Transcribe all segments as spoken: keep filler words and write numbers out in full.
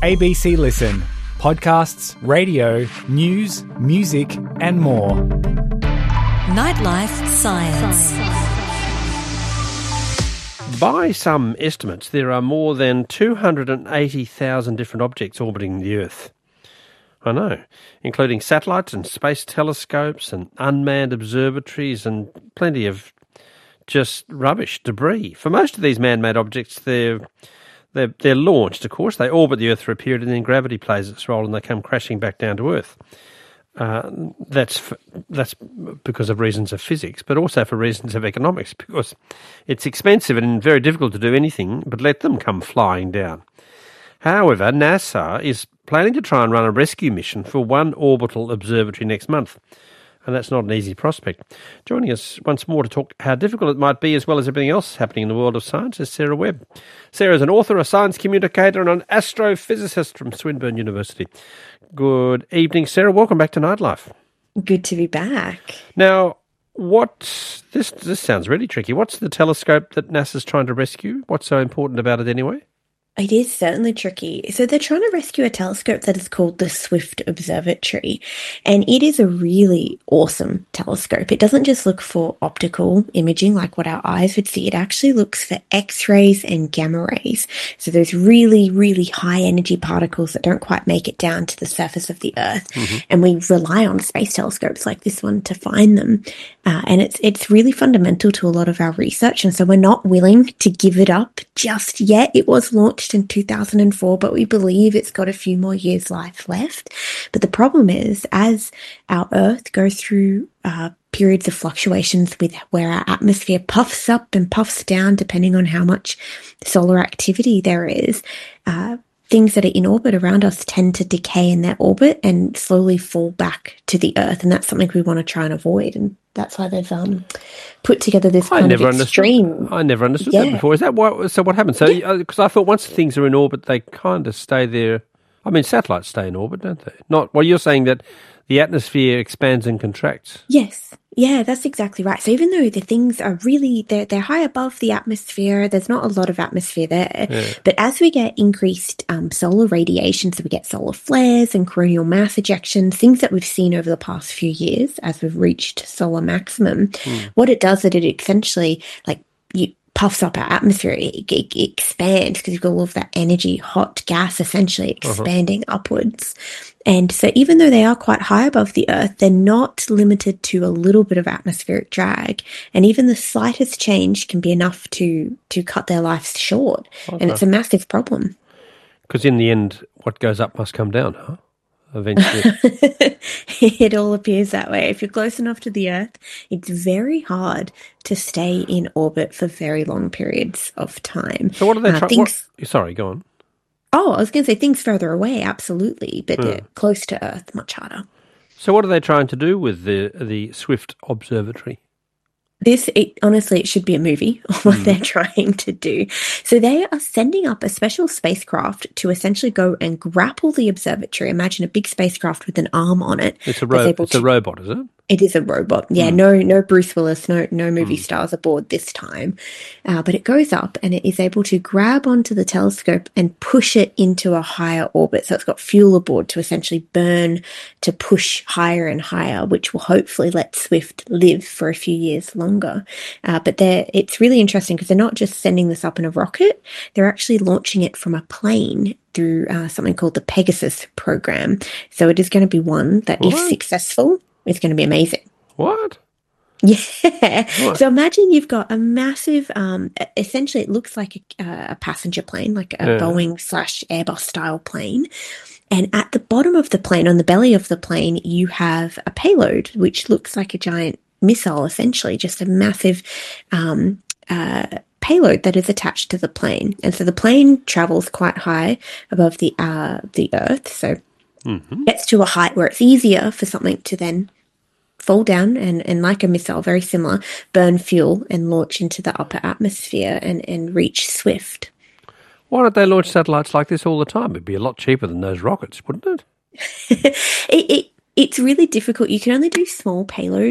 A B C Listen. Podcasts, radio, news, music and more. Nightlife Science. By some estimates, there are more than two hundred eighty thousand different objects orbiting the Earth. I know, including satellites and space telescopes and unmanned observatories and plenty of just rubbish, debris. For most of these man-made objects, they're, they're, they're launched, of course. They orbit the Earth for a period and then gravity plays its role and they come crashing back down to Earth. Uh, that's that's because of reasons of physics, but also for reasons of economics, because it's expensive and very difficult to do anything but let them come flying down. However, NASA is planning to try and run a rescue mission for one orbital observatory next month, and that's not an easy prospect. Joining us once more to talk how difficult it might be, as well as everything else happening in the world of science, is Sarah Webb. Sarah is an author, a science communicator, and an astrophysicist from Swinburne University. Good evening, Sarah. Welcome back to Nightlife. Good to be back. Now, what this this sounds really tricky. What's the telescope that NASA's trying to rescue? What's so important about it anyway? It is certainly tricky. So they're trying to rescue a telescope that is called the Swift Observatory, and it is a really awesome telescope. It doesn't just look for optical imaging like what our eyes would see. It actually looks for X-rays and gamma rays. So those really, really high energy particles that don't quite make it down to the surface of the Earth. Mm-hmm. And we rely on space telescopes like this one to find them. Uh, and it's it's really fundamental to a lot of our research. And so we're not willing to give it up just yet. It was launched in two thousand four, but we believe it's got a few more years' life left. But the problem is, as our Earth goes through uh, periods of fluctuations with where our atmosphere puffs up and puffs down, depending on how much solar activity there is, uh, things that are in orbit around us tend to decay in their orbit and slowly fall back to the Earth. And that's something we want to try and avoid. And that's why they've um, put together this I kind never of extreme... Understood. I never understood yeah. that before. Is that what, so what happens? So, because yeah. I thought once things are in orbit, they kind of stay there. I mean, satellites stay in orbit, don't they? Not, well, you're saying that the atmosphere expands and contracts. Yes. Yeah, that's exactly right. So even though the things are really, they're, they're high above the atmosphere, there's not a lot of atmosphere there. Yeah. But as we get increased um, solar radiation, so we get solar flares and coronal mass ejections, things that we've seen over the past few years as we've reached solar maximum, mm. what it does is it essentially, like, you puffs up our atmosphere, it, it, it expands because you've got all of that energy, hot gas essentially expanding uh-huh. upwards. And so even though they are quite high above the Earth, they're not limited to a little bit of atmospheric drag. And even the slightest change can be enough to, to cut their lives short. Okay. And it's a massive problem. Because in the end, what goes up must come down, huh? Eventually. It all appears that way. If you're close enough to the Earth, it's very hard to stay in orbit for very long periods of time. So what are they trying? Uh, things- Sorry, go on. Oh, I was going to say things further away, absolutely, but mm. close to Earth, much harder. So what are they trying to do with the the Swift Observatory? This, it, honestly, it should be a movie, what mm. they're trying to do. So they are sending up a special spacecraft to essentially go and grapple the observatory. Imagine a big spacecraft with an arm on it. It's a, ro- it's to, a robot, is it? It is a robot. Yeah, mm. no no Bruce Willis, no no movie mm. stars aboard this time. Uh, but it goes up and it is able to grab onto the telescope and push it into a higher orbit. So it's got fuel aboard to essentially burn to push higher and higher, which will hopefully let Swift live for a few years longer. Uh, but they're, it's really interesting because they're not just sending this up in a rocket, they're actually launching it from a plane through uh, something called the Pegasus program. So it is going to be one that, what? if successful, it's going to be amazing. What? Yeah. What? So imagine you've got a massive, um, essentially it looks like a, a passenger plane, like a yeah. Boeing slash Airbus style plane. And at the bottom of the plane, on the belly of the plane, you have a payload, which looks like a giant missile, essentially, just a massive um, uh, payload that is attached to the plane. And so the plane travels quite high above the uh, the Earth, so mm-hmm. gets to a height where it's easier for something to then fall down and, and like a missile, very similar, burn fuel and launch into the upper atmosphere and, and reach Swift. Why don't they launch satellites like this all the time? It'd be a lot cheaper than those rockets, wouldn't it? it, it it's really difficult. You can only do small payloads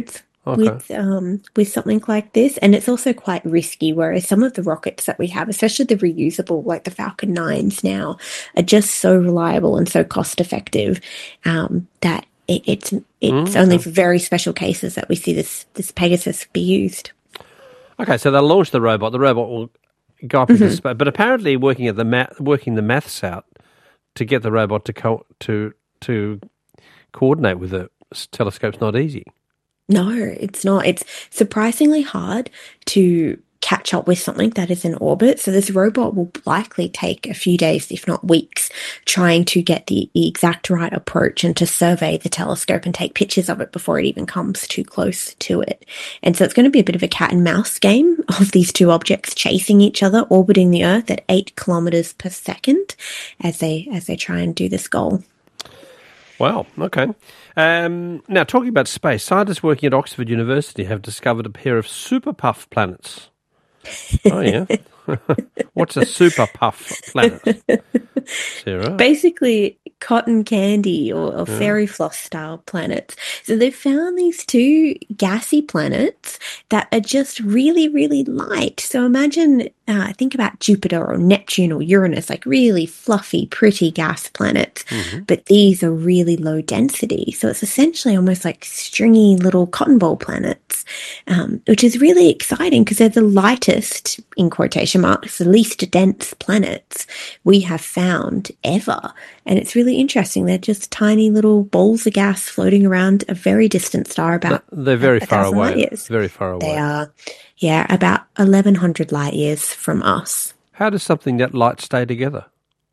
Okay. with um, with something like this, and it's also quite risky. Whereas some of the rockets that we have, especially the reusable, like the Falcon nines now, are just so reliable and so cost effective um, that it, it's it's Mm, only okay. for very special cases that we see this this Pegasus be used. Okay, so they'll launch the robot. The robot will go up into Mm-hmm. space, but apparently working at the math, working the maths out to get the robot to co- to to coordinate with the s- telescope's not easy. No, it's not. It's surprisingly hard to catch up with something that is in orbit. So this robot will likely take a few days, if not weeks, trying to get the, the exact right approach and to survey the telescope and take pictures of it before it even comes too close to it. And so it's going to be a bit of a cat and mouse game of these two objects chasing each other, orbiting the Earth at eight kilometers per second as they as they try and do this goal. Wow, okay. Um, now, talking about space, scientists working at Oxford University have discovered a pair of super puff planets. Oh, yeah. What's a super puff planet, Sarah? Basically cotton candy or, or fairy floss style planets. So they've found these two gassy planets that are just really, really light. So imagine, uh, think about Jupiter or Neptune or Uranus, like really fluffy, pretty gas planets. Mm-hmm. But these are really low density. So it's essentially almost like stringy little cotton ball planets, um, which is really exciting because they're the lightest, in quotation marks, the least dense planets we have found ever. And it's really interesting. They're just tiny little balls of gas floating around a very distant star about They're very a, a far thousand away. light years. Very far away. They are, yeah, about eleven hundred light years from us. How does something that light stay together?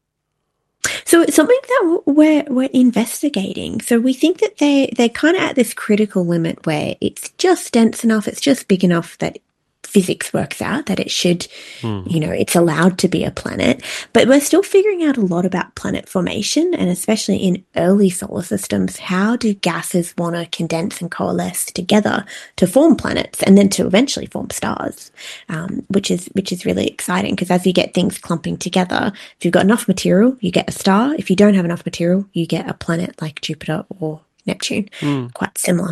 So it's something that we're we're investigating. So we think that they they're kind of at this critical limit where it's just dense enough, it's just big enough that physics works out that it should, Hmm. you know, it's allowed to be a planet. But we're still figuring out a lot about planet formation, and especially in early solar systems, how do gases want to condense and coalesce together to form planets and then to eventually form stars, um, which is which is really exciting because as you get things clumping together, if you've got enough material, you get a star. If you don't have enough material, you get a planet like Jupiter or Neptune. Quite similar.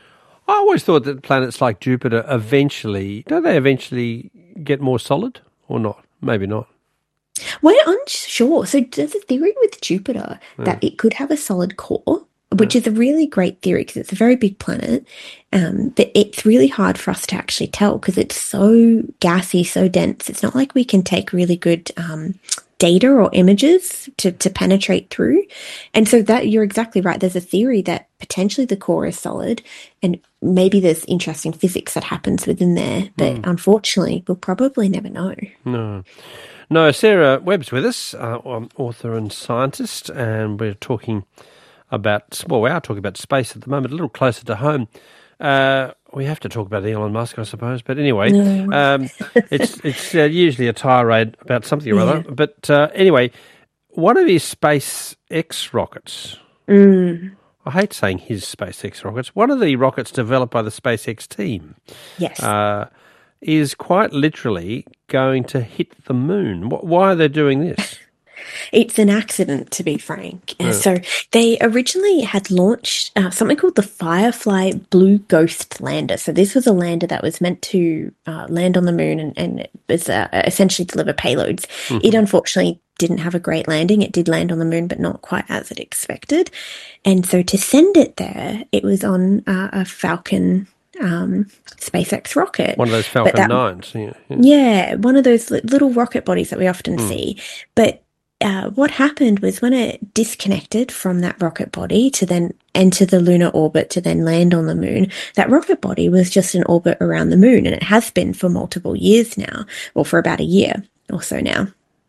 I always thought that planets like Jupiter eventually, don't they eventually get more solid or not? Maybe not. We're unsure. So there's a theory with Jupiter that it could have a solid core, which is a really great theory because it's a very big planet. Um, but it's really hard for us to actually tell because it's so gassy, so dense. It's not like we can take really good um, data or images to, to penetrate through. And so that you're exactly right. There's a theory that potentially the core is solid and maybe there's interesting physics that happens within there. But unfortunately, we'll probably never know. No. No, Sarah Webb's with us, uh, um, author and scientist, and we're talking about, well, we are talking about space at the moment, a little closer to home. Uh, we have to talk about Elon Musk, I suppose, but anyway, No. um, it's it's uh, usually a tirade about something or Yeah. other. But uh, anyway, one of his SpaceX rockets, Mm, I hate saying his SpaceX rockets, one of the rockets developed by the SpaceX team yes. uh, is quite literally going to hit the moon. Wh- Why are they doing this? It's an accident, to be frank. Uh, So they originally had launched uh, something called the Firefly Blue Ghost lander. So this was a lander that was meant to uh, land on the moon and, and it was uh, essentially deliver payloads. It unfortunately didn't have a great landing. It did land on the moon, but not quite as it expected. And so to send it there, it was on uh, a Falcon um, SpaceX rocket. One of those But Falcon that- nines. Yeah, yeah. Yeah, one of those li- little rocket bodies that we often see. But uh, what happened was when it disconnected from that rocket body to then enter the lunar orbit to then land on the moon, that rocket body was just in orbit around the moon, and it has been for multiple years now, or for about a year or so now.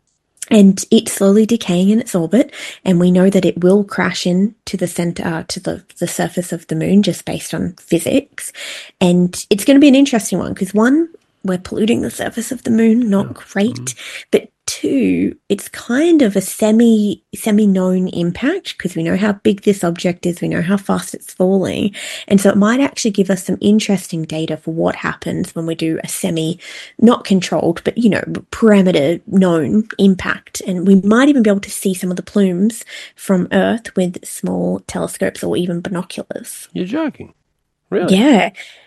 And it's slowly decaying in its orbit, and we know that it will crash into the center, uh, to the, the surface of the moon just based on physics. And it's going to be an interesting one because one, we're polluting the surface of the moon, not great. But two, it's kind of a semi, semi-known impact because we know how big this object is. We know how fast it's falling. And so it might actually give us some interesting data for what happens when we do a semi, not controlled, but, you know, parameter known impact. And we might even be able to see some of the plumes from Earth with small telescopes or even binoculars. You're joking. Really? Yeah.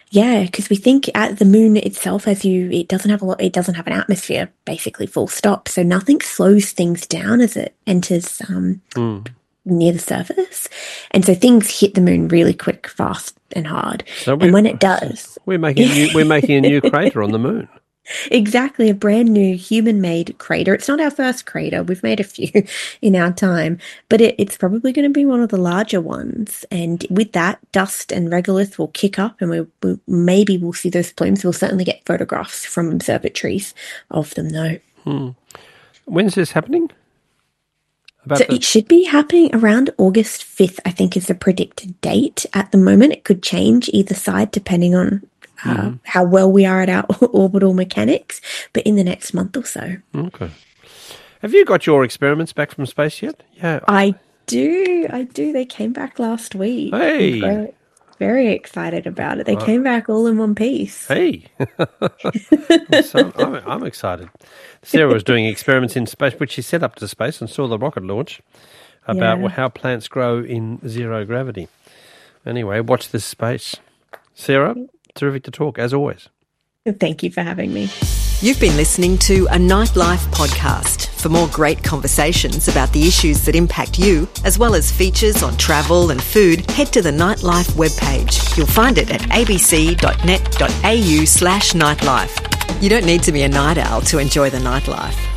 Yeah, because we think at the moon itself, as you, it doesn't have a lot, it doesn't have an atmosphere, basically full stop. So nothing slows things down as it enters um, Mm. near the surface. And so things hit the moon really quick, fast and hard. So we- and when it does, We're making a new, we're making a new crater on the moon. exactly, a brand new human-made crater. It's not our first crater. We've made a few in our time, but it, it's probably going to be one of the larger ones. And with that, dust and regolith will kick up, and we, we maybe we'll see those plumes. We'll certainly get photographs from observatories of them, though. Hmm. When's this happening? About So the- it should be happening around August fifth, I think, is the predicted date. At the moment, it could change either side depending on uh, Mm-hmm. how well we are at our orbital mechanics, but in the next month or so. Okay. Have you got your experiments back from space yet? Yeah. I do, I do. They came back last week. Hey. I'm very, very excited about it. They came back all in one piece. Hey. So I'm, I'm excited. Sarah was doing experiments in space, which she set up to space and saw the rocket launch about Yeah. how plants grow in zero gravity. Anyway, watch this space. Sarah, terrific to talk, as always. Thank you for having me. You've been listening to a Nightlife podcast. For more great conversations about the issues that impact you, as well as features on travel and food, head to the Nightlife webpage. You'll find it at abc.net.au slash nightlife. You don't need to be a night owl to enjoy the nightlife.